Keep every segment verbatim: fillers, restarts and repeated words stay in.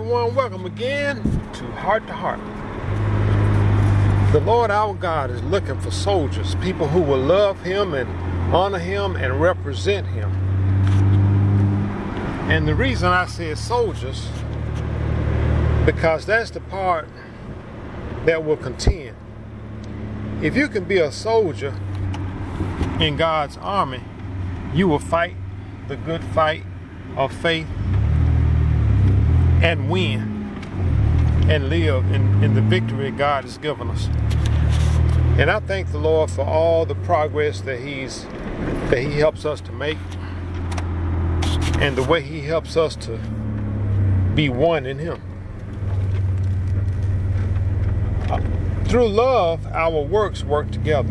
everyone, welcome again to Heart to Heart. The Lord our God is looking for soldiers, people who will love Him and honor Him and represent Him. And the reason I say soldiers, because that's the part that will contend. If you can be a soldier in God's army, you will fight the good fight of faith and win and live in, in the victory God has given us. And I thank the Lord for all the progress that He's that He helps us to make, and the way He helps us to be one in Him. Uh, through love, our works work together.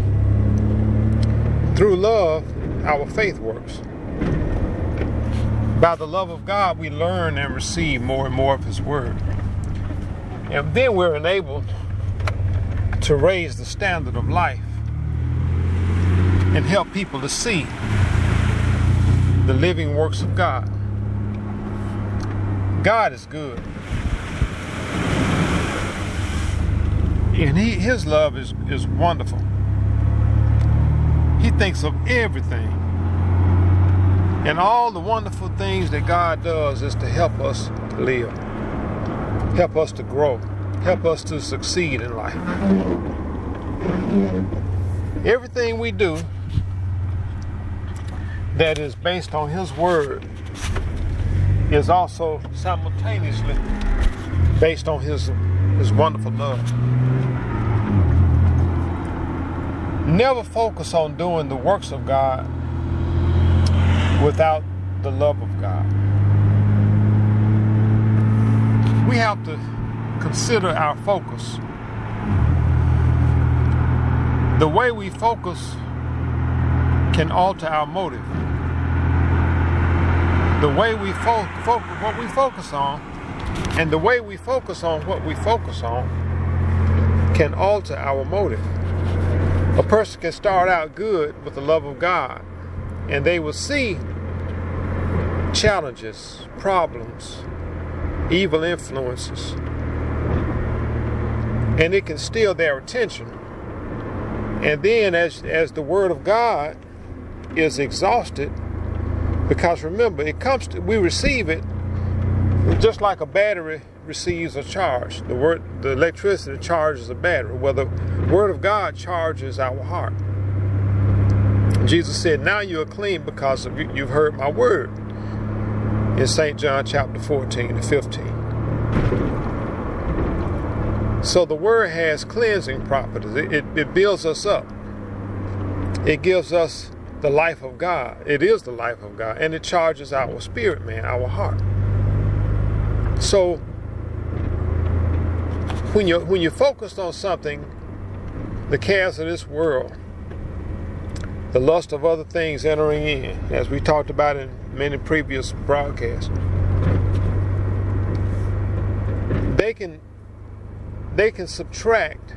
Through love, our faith works. By the love of God, we learn and receive more and more of His Word. And then we're enabled to raise the standard of life and help people to see the living works of God. God is good. And he, His love is, is wonderful. He thinks of everything. And all the wonderful things that God does is to help us to live, help us to grow, help us to succeed in life. Everything we do that is based on His Word is also simultaneously based on His, His wonderful love. Never focus on doing the works of God without the love of God. We have to consider our focus. The way we focus can alter our motive. The way we fo- fo- what we focus on, and the way we focus on what we focus on can alter our motive. A person can start out good with the love of God, and they will see challenges, problems, evil influences, and it can steal their attention. And then as, as the Word of God is exhausted, because remember, it comes to, we receive it just like a battery receives a charge. The word, the electricity charges a battery. Well, the Word of God charges our heart. Jesus said, now you are clean because of you, you've heard my word. In Saint John chapter fourteen and fifteen. So the Word has cleansing properties. It, it, it builds us up. It gives us the life of God. It is the life of God. And it charges our spirit, man, our heart. So when you're, when you're focused on something, the cares of this world, the lust of other things entering in, as we talked about in many previous broadcasts, they can they can subtract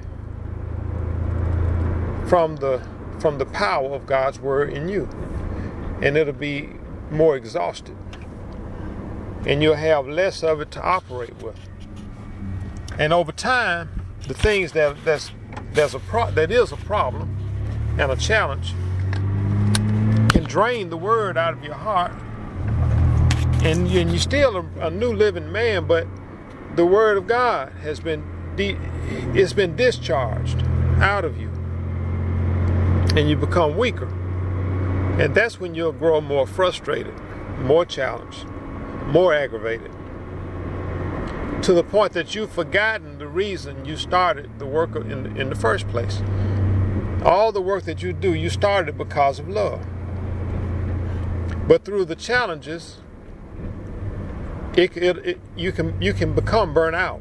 from the from the power of God's Word in you, and it'll be more exhausted, and you'll have less of it to operate with. And over time, the things that that's there's a pro- that is a problem and a challenge can drain the Word out of your heart, and, you, and you're still a, a new living man, but the Word of God has been de- it's been discharged out of you, and you become weaker. And that's when you'll grow more frustrated, more challenged, more aggravated, to the point that you've forgotten the reason you started the work in, in the first place. All the work that you do, you started because of love. But through the challenges, it, it, it, you can you can become burnt out.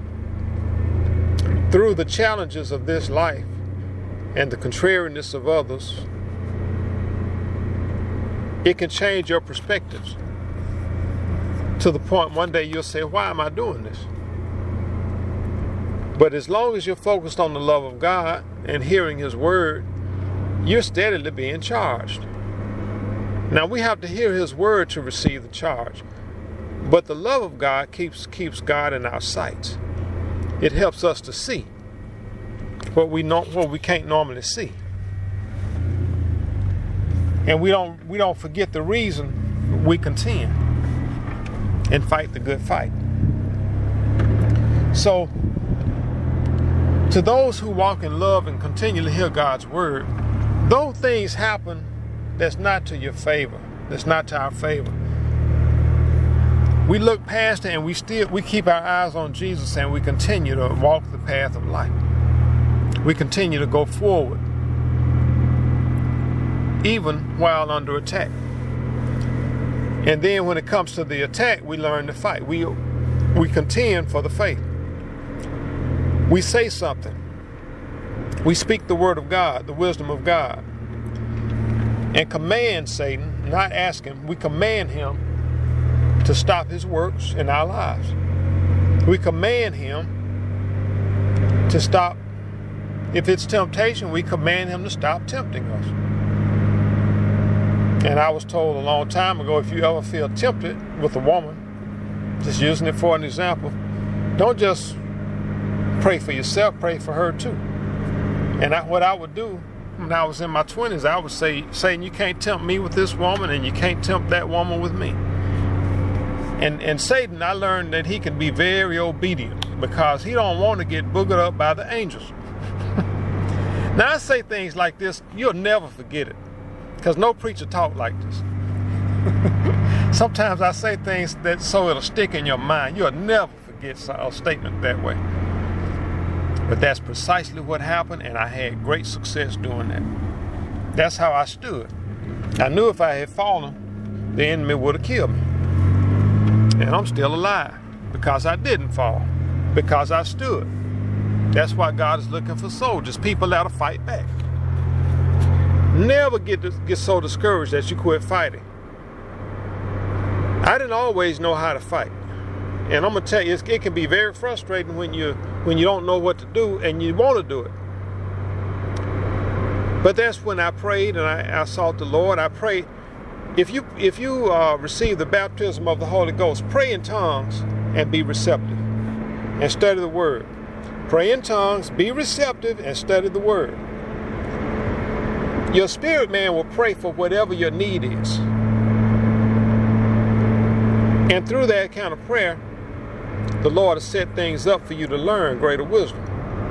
Through the challenges of this life and the contrariness of others, it can change your perspectives to the point one day you'll say, why am I doing this? But as long as you're focused on the love of God and hearing His Word, you're steadily being charged. Now we have to hear His Word to receive the charge. But the love of God keeps keeps God in our sights. It helps us to see what we know, what we can't normally see. And we don't we don't forget the reason we contend and fight the good fight. So, to those who walk in love and continually hear God's word, though things happen that's not to your favor, that's not to our favor, we look past it and we still we keep our eyes on Jesus and we continue to walk the path of life. We continue to go forward, even while under attack. And then when it comes to the attack, we learn to fight. We we contend for the faith. We say something. We speak the word of God, the wisdom of God, and command Satan, not ask him, we command him to stop his works in our lives. We command him to stop. If it's temptation, we command him to stop tempting us. And I was told a long time ago, if you ever feel tempted with a woman, just using it for an example, don't just pray for yourself, pray for her too. And I, what I would do when I was in my twenties, I would say, Satan, you can't tempt me with this woman and you can't tempt that woman with me. And and Satan, I learned that he can be very obedient because he don't want to get boogered up by the angels. Now I say things like this, you'll never forget it because no preacher talk like this. Sometimes I say things that so it'll stick in your mind. You'll never forget a statement that way. But that's precisely what happened, and I had great success doing that. That's how I stood. I knew if I had fallen, the enemy would have killed me. And I'm still alive because I didn't fall, because I stood. That's why God is looking for soldiers, people that'll fight back. Never get to, get so discouraged that you quit fighting. I didn't always know how to fight. And I'm going to tell you, it can be very frustrating when you when you don't know what to do and you want to do it. But that's when I prayed and I, I sought the Lord. I prayed. If you if you uh, receive the baptism of the Holy Ghost, pray in tongues and be receptive and study the Word. Pray in tongues, be receptive, and study the Word. Your spirit man will pray for whatever your need is. And through that kind of prayer, the Lord has set things up for you to learn greater wisdom.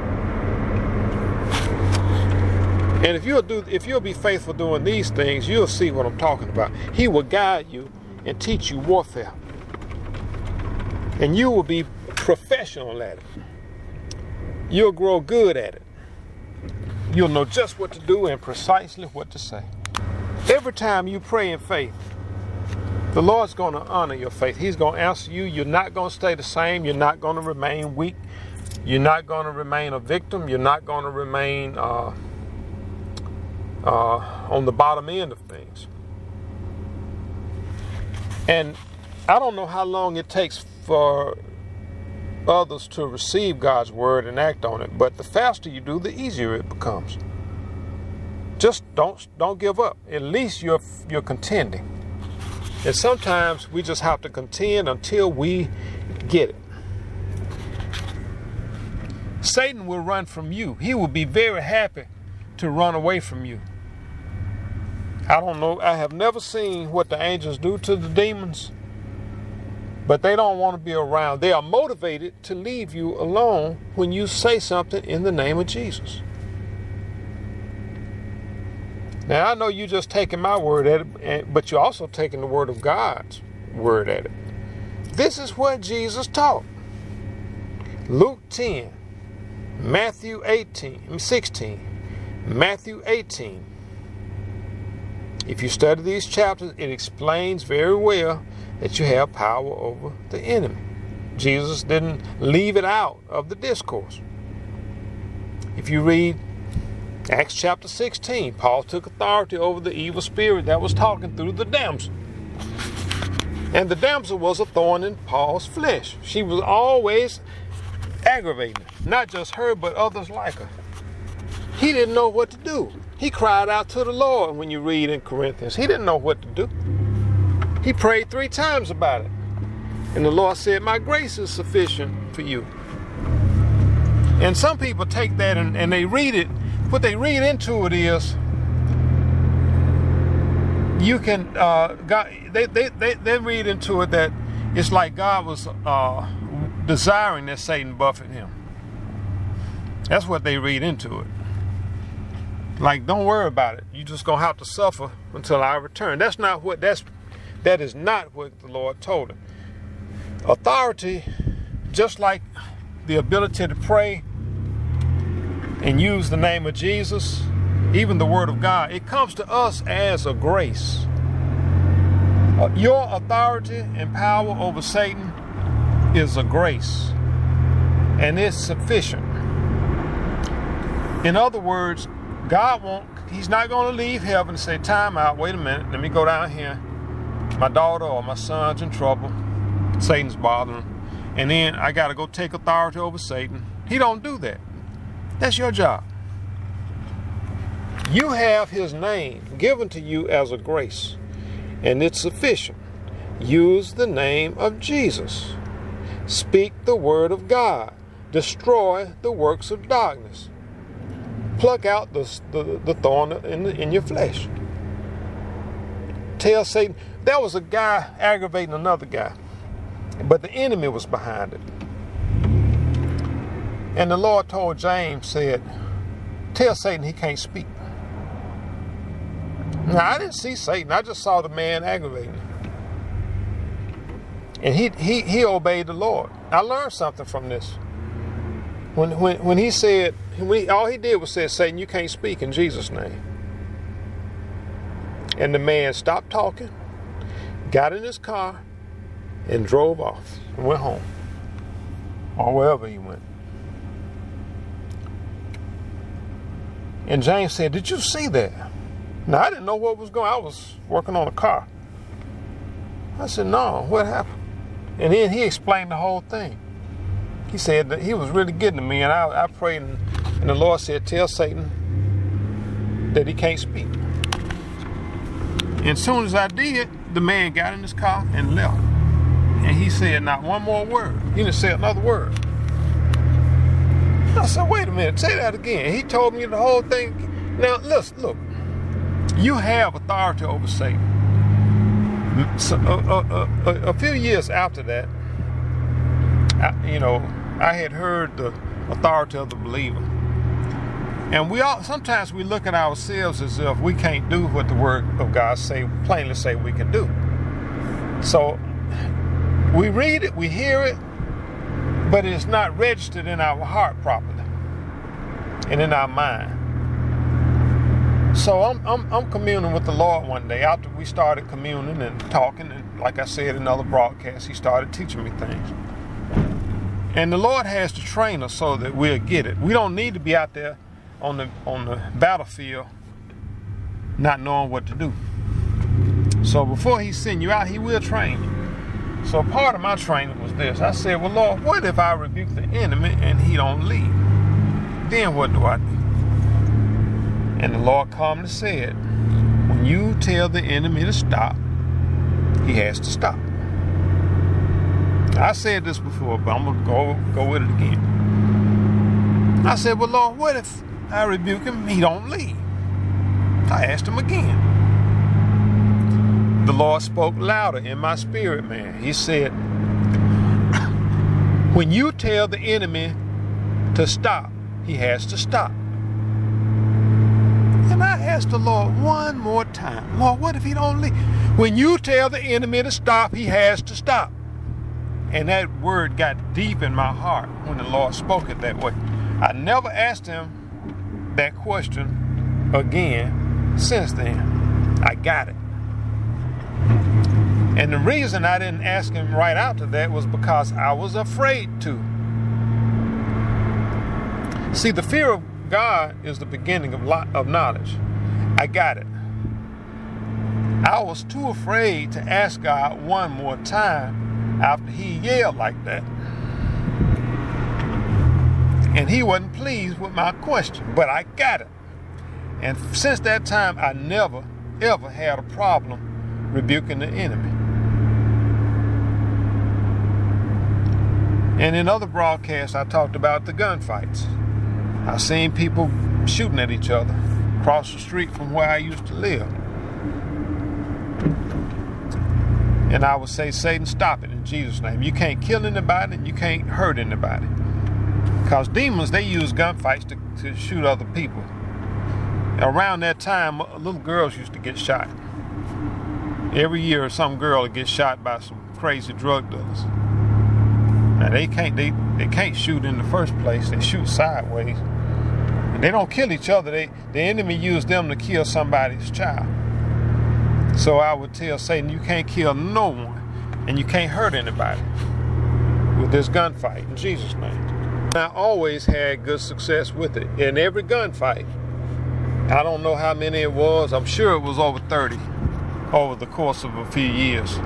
And if you'll do, if you'll be faithful doing these things, you'll see what I'm talking about. He will guide you and teach you warfare. And you will be professional at it. You'll grow good at it. You'll know just what to do and precisely what to say. Every time you pray in faith, the Lord's going to honor your faith. He's going to answer you. You're not going to stay the same. You're not going to remain weak. You're not going to remain a victim. You're not going to remain uh, uh, on the bottom end of things. And I don't know how long it takes for others to receive God's word and act on it, but the faster you do, the easier it becomes. Just don't don't give up. At least you're you're contending. And sometimes we just have to contend until we get it. Satan will run from you. He will be very happy to run away from you. I don't know. I have never seen what the angels do to the demons, but they don't want to be around. They are motivated to leave you alone when you say something in the name of Jesus. Now, I know you're just taking my word at it, but you're also taking the word of God's word at it. This is what Jesus taught. Luke ten, Matthew eighteen, sixteen, Matthew eighteen. If you study these chapters, it explains very well that you have power over the enemy. Jesus didn't leave it out of the discourse. If you read Acts chapter sixteen, Paul took authority over the evil spirit that was talking through the damsel. And the damsel was a thorn in Paul's flesh. She was always aggravating, not just her, but others like her. He didn't know what to do. He cried out to the Lord when you read in Corinthians. He didn't know what to do. He prayed three times about it. And the Lord said, my grace is sufficient for you. And some people take that and, and they read it. What they read into it is, you can, uh, God, they, they, they, they read into it that it's like God was uh, desiring that Satan buffet him. That's what they read into it. Like, don't worry about it. You're just going to have to suffer until I return. That's not what, that's, that is not what the Lord told him. Authority, just like the ability to pray and use the name of Jesus, even the word of God, it comes to us as a grace. Uh, your authority and power over Satan is a grace, and it's sufficient. In other words, God won't, he's not going to leave heaven and say, time out, wait a minute, let me go down here. My daughter or my son's in trouble. Satan's bothering him. And then I got to go take authority over Satan. He don't do that. That's your job. You have his name given to you as a grace, and it's sufficient. Use the name of Jesus. Speak the word of God. Destroy the works of darkness. Pluck out the, the, the thorn in, the, in your flesh. Tell Satan, there was a guy aggravating another guy, but the enemy was behind it. And the Lord told James, said, tell Satan he can't speak. Now, I didn't see Satan. I just saw the man aggravating him. And he, he, he obeyed the Lord. I learned something from this. When, when, when he said, when he, all he did was say, Satan, you can't speak in Jesus' name. And the man stopped talking, got in his car, and drove off and went home. Or wherever he went. And James said, did you see that? Now, I didn't know what was going on. I was working on a car. I said, no, what happened? And then he explained the whole thing. He said that he was really getting to me, and I, I prayed, and, and the Lord said, tell Satan that he can't speak. And as soon as I did, the man got in his car and left. And he said not one more word. He didn't say another word. I said, wait a minute, say that again. He told me the whole thing. Now, listen, look. You have authority over Satan. So, uh, uh, uh, a few years after that, I, you know, I had heard the authority of the believer. And we all, sometimes we look at ourselves as if we can't do what the word of God say, plainly say we can do. So we read it, we hear it, but it's not registered in our heart properly and in our mind. So I'm, I'm, I'm communing with the Lord one day. After we started communing and talking, and like I said in other broadcasts, he started teaching me things. And the Lord has to train us so that we'll get it. We don't need to be out there on the on the battlefield not knowing what to do. So before he send you out, he will train you. So part of my training was this. I said, well, Lord, what if I rebuke the enemy and he don't leave? Then what do I do? And the Lord calmly said, when you tell the enemy to stop, he has to stop. I said this before, but I'm going to go, go with it again. I said, well, Lord, what if I rebuke him and he don't leave? I asked him again. The Lord spoke louder in my spirit, man. He said, when you tell the enemy to stop, he has to stop. And I asked the Lord one more time, Lord, what if he don't leave? When you tell the enemy to stop, he has to stop. And that word got deep in my heart when the Lord spoke it that way. I never asked him that question again since then. I got it. And the reason I didn't ask him right after that was because I was afraid to. See, the fear of God is the beginning of, lo- of knowledge. I got it. I was too afraid to ask God one more time after he yelled like that. And he wasn't pleased with my question, but I got it. And since that time, I never, ever had a problem rebuking the enemy. And in other broadcasts, I talked about the gunfights. I've seen people shooting at each other across the street from where I used to live. And I would say, Satan, stop it in Jesus' name. You can't kill anybody and you can't hurt anybody. Because demons, they use gunfights to, to shoot other people. Around that time, little girls used to get shot. Every year, some girl would get shot by some crazy drug dealers. Now they can't they, they can't shoot in the first place. They shoot sideways. And they don't kill each other. They the enemy used them to kill somebody's child. So I would tell Satan, you can't kill no one, and you can't hurt anybody with this gunfight in Jesus' name. I always had good success with it. In every gunfight, I don't know how many it was. I'm sure it was over thirty over the course of a few years.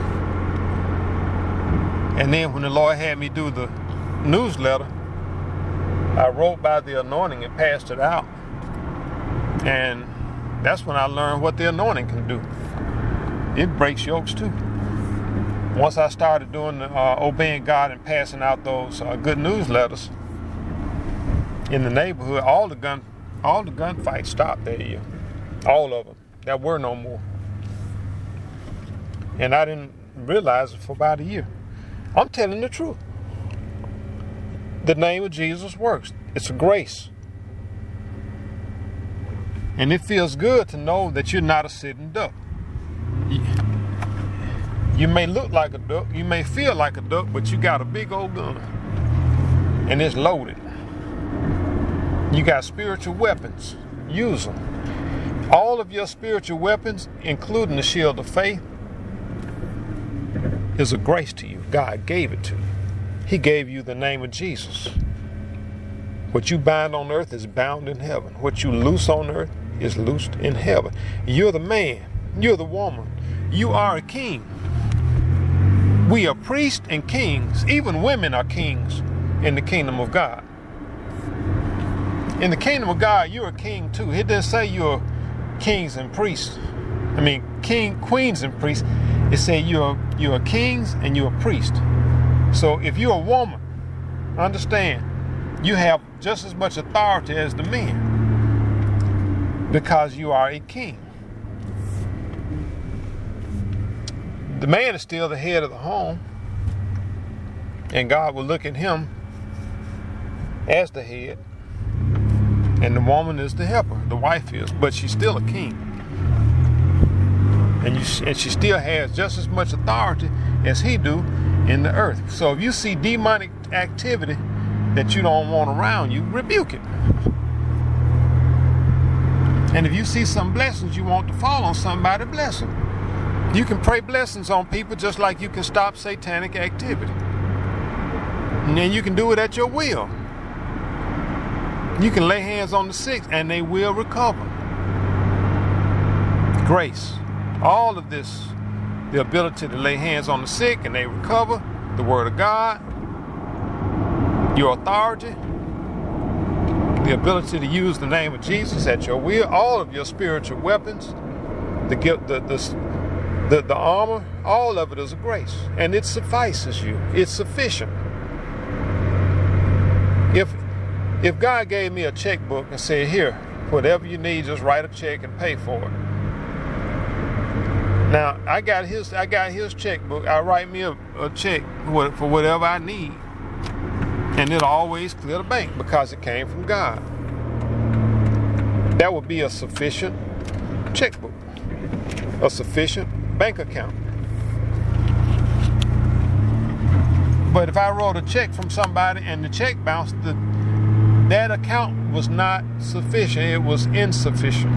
And then when the Lord had me do the newsletter, I wrote by the anointing and passed it out. And that's when I learned what the anointing can do. It breaks yokes too. Once I started doing the, uh, obeying God and passing out those uh, good newsletters in the neighborhood, all the gun, all the gunfights stopped that year. All of them. There were no more. And I didn't realize it for about a year. I'm telling the truth. The name of Jesus works. It's a grace. And it feels good to know that you're not a sitting duck. You may look like a duck, you may feel like a duck, but you got a big old gun. And it's loaded. You got spiritual weapons. Use them. All of your spiritual weapons, including the shield of faith, is a grace to you. God gave it to you. He gave you the name of Jesus. What you bind on earth is bound in heaven. What you loose on earth is loosed in heaven. You're the man. You're the woman. You are a king. We are priests and kings. Even women are kings in the kingdom of God. In the kingdom of God, you're a king too. It didn't say you're kings and priests. I mean, king, queens and priests. It said you're you're kings and you're a priest. So if you're a woman, understand, you have just as much authority as the men, because you are a king. The man is still the head of the home, and God will look at him as the head, and the woman is the helper, the wife is, but she's still a king. And, you, and she still has just as much authority as he do in the earth. So if you see demonic activity that you don't want around you, rebuke it. And if you see some blessings you want to fall on somebody, bless them. You can pray blessings on people just like you can stop satanic activity. And then you can do it at your will. You can lay hands on the sick and they will recover. Grace. All of this, the ability to lay hands on the sick and they recover, the word of God, your authority, the ability to use the name of Jesus at your will, all of your spiritual weapons, the the the, the, the armor, all of it is a grace. And it suffices you. It's sufficient. If if God gave me a checkbook and said, here, whatever you need, just write a check and pay for it. Now, I got his I got his checkbook. I write me a, a check for whatever I need. And it'll always clear the bank because it came from God. That would be a sufficient checkbook. A sufficient bank account. But if I wrote a check from somebody and the check bounced, the, that account was not sufficient. It was insufficient.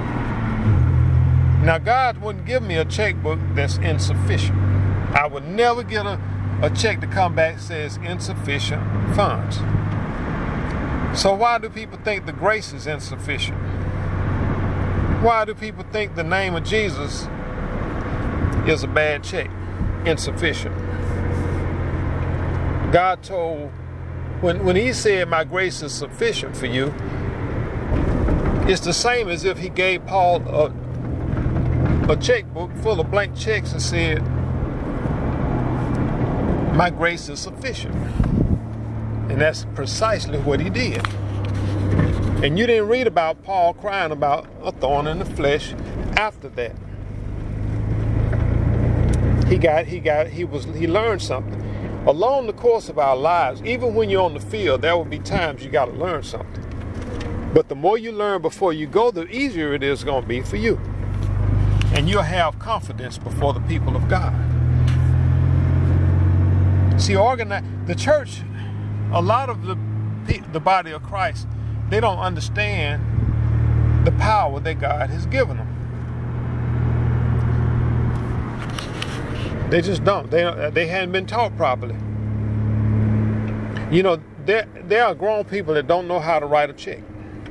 Now, God wouldn't give me a checkbook that's insufficient. I would never get a, a check to come back that says insufficient funds. So why do people think the grace is insufficient? Why do people think the name of Jesus is a bad check, insufficient? God told, when, when he said my grace is sufficient for you, it's the same as if he gave Paul a a checkbook full of blank checks and said, My grace is sufficient. And that's precisely what he did. And you didn't read about Paul crying about a thorn in the flesh after that. He got, he got, he was, he learned something. Along the course of our lives, even when you're on the field, there will be times you got to learn something. But the more you learn before you go, the easier it is going to be for you. And you'll have confidence before the people of God. See, organize, the church, a lot of the, the body of Christ, they don't understand the power that God has given them. They just don't. They, they hadn't been taught properly. You know, there, there are grown people that don't know how to write a check.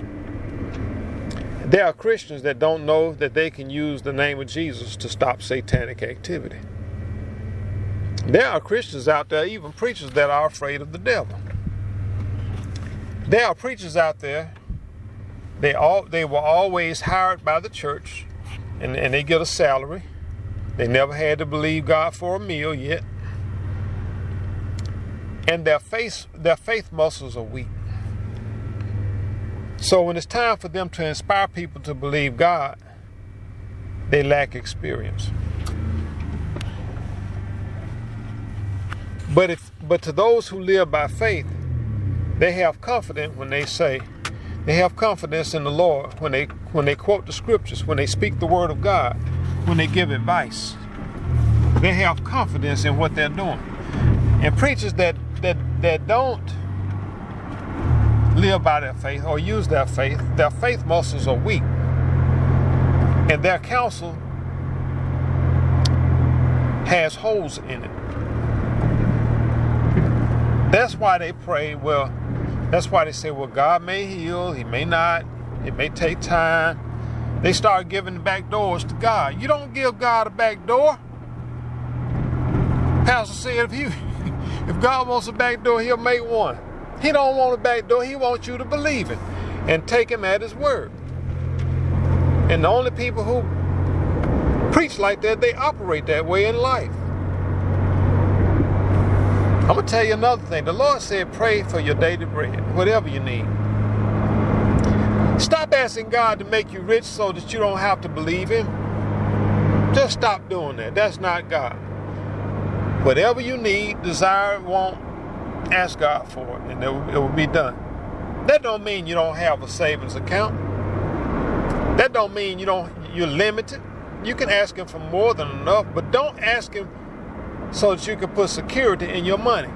There are Christians that don't know that they can use the name of Jesus to stop satanic activity. There are Christians out there, even preachers, that are afraid of the devil. There are preachers out there, they all they were always hired by the church, and, and they get a salary. They never had to believe God for a meal yet. And their faith, their faith muscles are weak. So when it's time for them to inspire people to believe God, they lack experience. But if but to those who live by faith, they have confidence when they say, they have confidence in the Lord when they when they quote the scriptures, when they speak the word of God, when they give advice. They have confidence in what they're doing. And preachers that that that don't live by their faith or use their faith, their faith muscles are weak. And their counsel has holes in it. That's why they pray, well, that's why they say, well, God may heal, he may not, it may take time. They start giving the back doors to God. You don't give God a back door. Pastor said if you if God wants a back door, he'll make one. He don't want a back door, he wants you to believe it and take him at his word. And the only people who preach like that, they operate that way in life. I'm going to tell you another thing. The Lord said, pray for your daily bread, whatever you need. Stop asking God to make you rich so that you don't have to believe him. Just stop doing that. That's not God. Whatever you need, desire, want, ask God for it, and it will, it will be done. That don't mean you don't have a savings account. That don't mean you don't, you're limited. You can ask him for more than enough, but don't ask him so that you can put security in your money.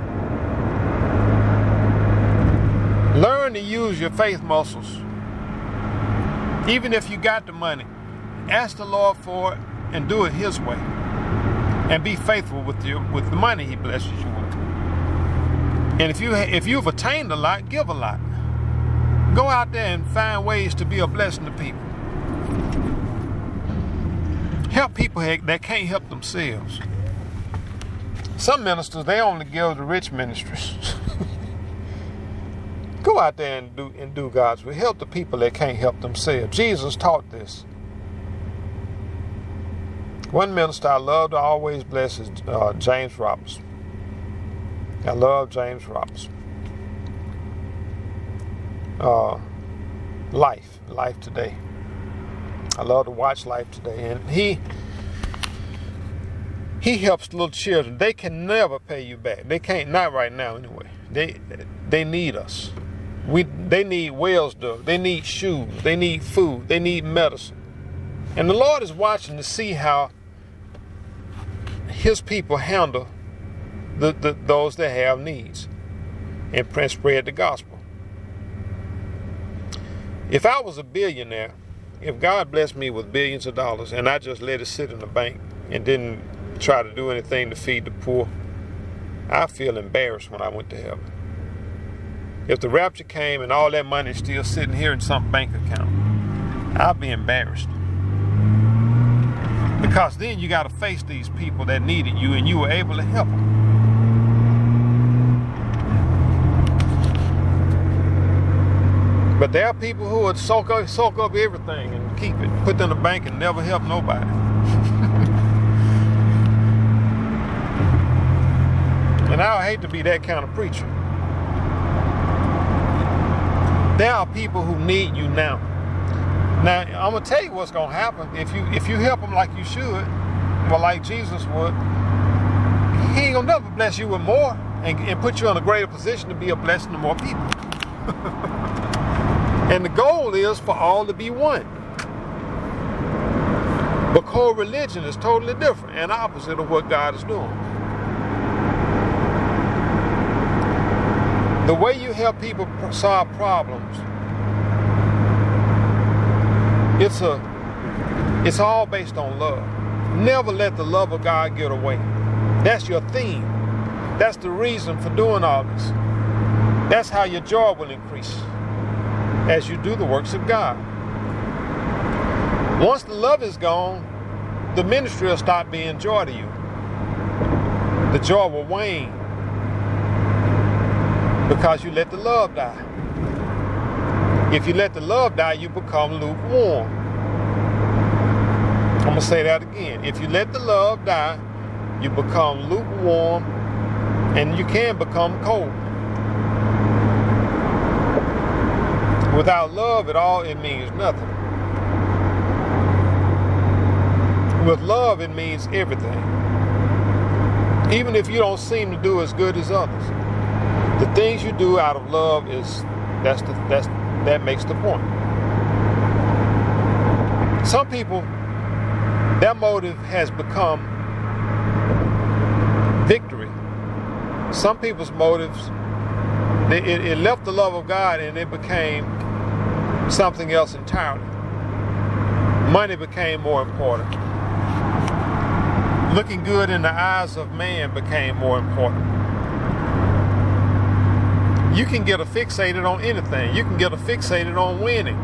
Learn to use your faith muscles. Even if you got the money, ask the Lord for it and do it his way. And be faithful with your with the money he blesses you with. And if you if you've attained a lot, give a lot. Go out there and find ways to be a blessing to people. Help people that can't help themselves. Some ministers, they only give to rich ministries. Go out there and do and do God's will. Help the people that can't help themselves. Jesus taught this. One minister I love to always bless is uh, James Robinson. I love James Robinson. Uh, Life, Life Today. I love to watch Life Today, and he he helps little children. They can never pay you back. They can't, not right now anyway. They they need us. We they need wells dug. They need shoes. They need food. They need medicine. And the Lord is watching to see how his people handle the, the those that have needs and spread the gospel. If I was a billionaire, if God blessed me with billions of dollars and I just let it sit in the bank and didn't try to do anything to feed the poor, I feel embarrassed when I went to heaven. If the rapture came and all that money is still sitting here in some bank account, I'll be embarrassed. Because then you got to face these people that needed you and you were able to help them. But there are people who would soak up, soak up everything and keep it, put it in the bank and never help nobody. And I hate to be that kind of preacher. There are people who need you now. Now, I'm going to tell you what's going to happen. If you if you help them like you should, well, like Jesus would, he ain't going to never bless you with more and, and put you in a greater position to be a blessing to more people. And the goal is for all to be one. But co-religion is totally different and opposite of what God is doing. The way you help people solve problems, it's a, it's all based on love. Never let the love of God get away. That's your theme. That's the reason for doing all this. That's how your joy will increase as you do the works of God. Once the love is gone, the ministry will stop being joy to you. The joy will wane because you let the love die. If you let the love die, you become lukewarm. I'm going to say that again. If you let the love die, you become lukewarm, and you can become cold. Without love at all, it means nothing. With love, it means everything. Even if you don't seem to do as good as others, the things you do out of love is that's the that's that makes the point. Some people, their motive has become victory. Some people's motives, they, it, it left the love of God and it became something else entirely. Money became more important. Looking good in the eyes of man became more important. You can get fixated on anything. You can get fixated on winning.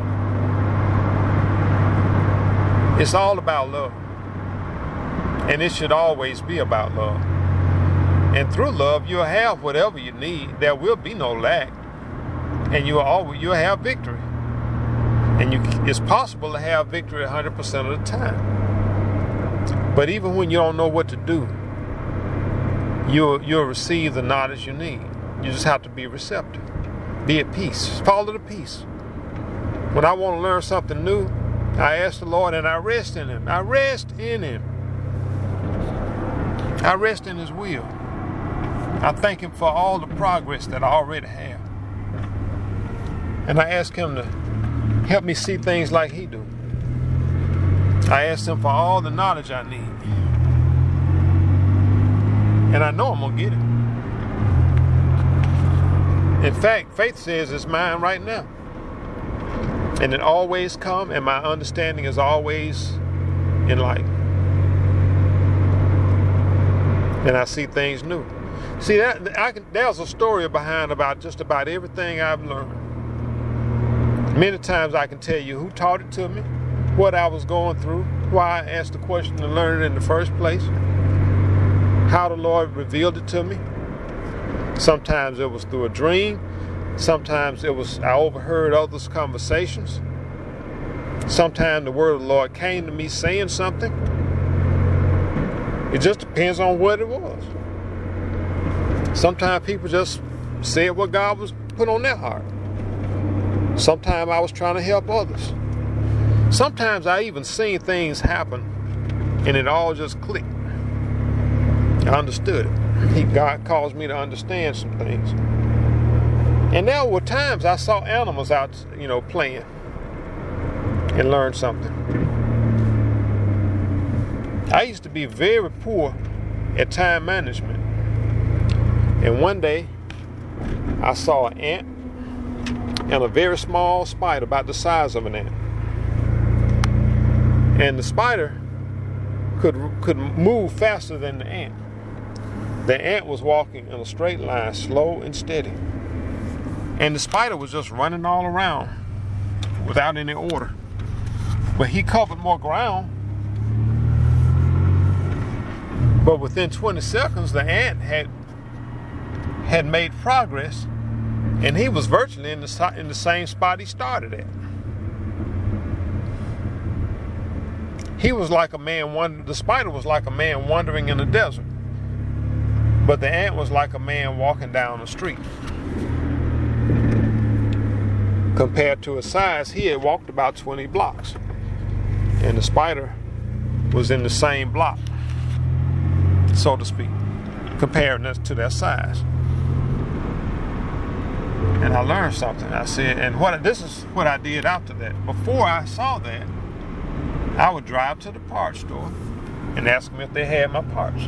It's all about love. And it should always be about love. And through love, you'll have whatever you need. There will be no lack. And you'll always you'll have victory. And you, it's possible to have victory one hundred percent of the time. But even when you don't know what to do, you'll, you'll receive the knowledge you need. You just have to be receptive. Be at peace. Follow the peace. When I want to learn something new, I ask the Lord and I rest in Him. I rest in Him. I rest in His will. I thank Him for all the progress that I already have. And I ask Him to help me see things like He do. I ask Him for all the knowledge I need. And I know I'm going to get it. In fact, faith says it's mine right now. And it always comes, and my understanding is always enlightened. And I see things new. See, that I can, there's a story behind about just about everything I've learned. Many times I can tell you who taught it to me, what I was going through, why I asked the question to learn it in the first place, how the Lord revealed it to me. Sometimes it was through a dream. Sometimes it was I overheard others' conversations. Sometimes the word of the Lord came to me saying something. It just depends on what it was. Sometimes people just said what God was put on their heart. Sometimes I was trying to help others. Sometimes I even seen things happen and it all just clicked. I understood it. He, God caused me to understand some things. And there were times I saw animals out, you know, playing and learned something. I used to be very poor at time management. And one day I saw an ant and a very small spider about the size of an ant. And the spider could could move faster than the ant. The ant was walking in a straight line, slow and steady. And the spider was just running all around without any order. But he covered more ground. But within twenty seconds, the ant had had made progress, and he was virtually in the, in the same spot he started at. He was like a man, wonder, the spider was like a man wandering in the desert. But the ant was like a man walking down the street. Compared to his size, he had walked about twenty blocks. And the spider was in the same block, so to speak, comparing us to their size. And I learned something. I said, and what this is what I did after that. Before I saw that, I would drive to the parts store and ask them if they had my parts.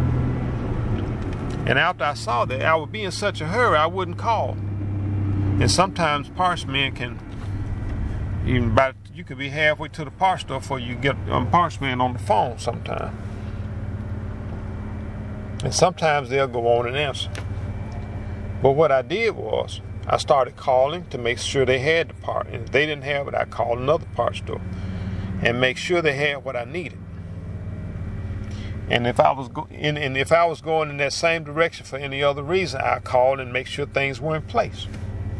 And after I saw that, I would be in such a hurry, I wouldn't call. And sometimes parts men can, even about, you could be halfway to the parts store before you get a um, parts man on the phone sometimes. And sometimes they'll go on and answer. But what I did was, I started calling to make sure they had the part. And if they didn't have it, I called another parts store and make sure they had what I needed. And if I was go- and, and if I was going in that same direction for any other reason, I called and make sure things were in place.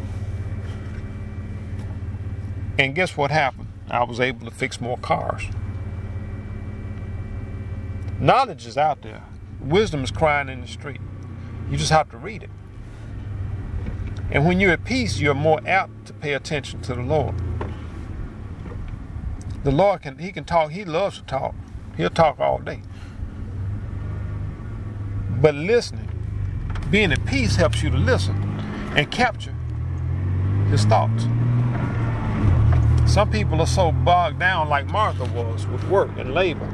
And guess what happened? I was able to fix more cars. Knowledge is out there. Wisdom is crying in the street. You just have to read it. And when you're at peace, you're more apt to pay attention to the Lord. The Lord can, he can talk. He loves to talk. He'll talk all day. But listening, being at peace helps you to listen and capture his thoughts. Some people are so bogged down like Martha was with work and labor.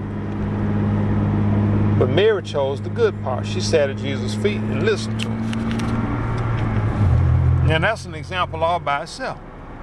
But Mary chose the good part. She sat at Jesus' feet and listened to him. And that's an example all by itself.